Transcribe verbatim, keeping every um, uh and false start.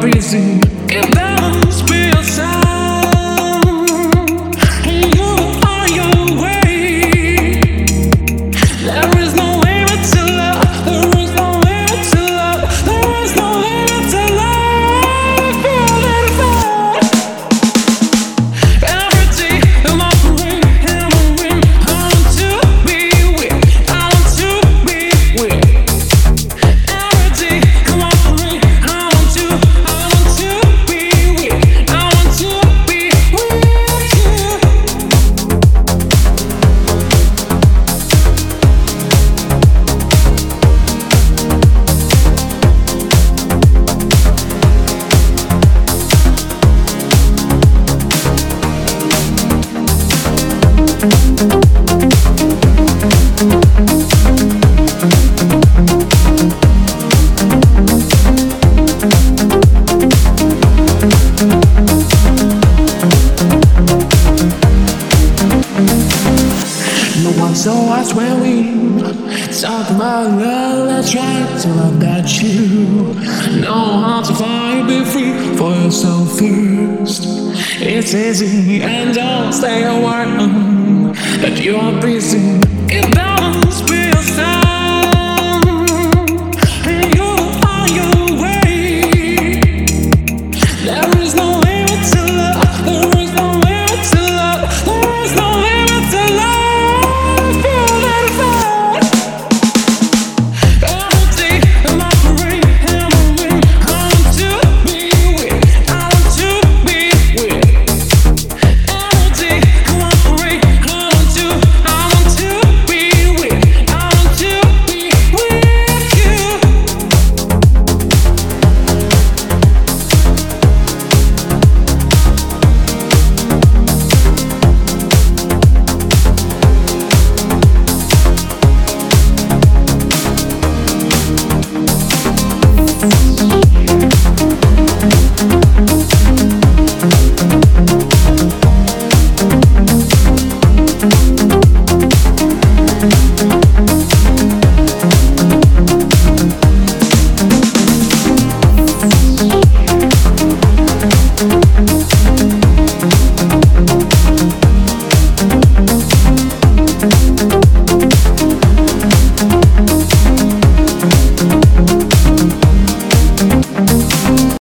busy. If that must be a sign, and you are your way. There is no limit to love. There is no limit to love. There is no limit to love. Feel it fast. Every day in my brain, in my wind, I want to be with. I want to be with. Every day in my brain, I want to, I want to be with. I want to be with you. No one saw us when we talk about love. Let's try to love that you know how to find, be free for yourself first. It's easy and don't stay away that you are busy. If that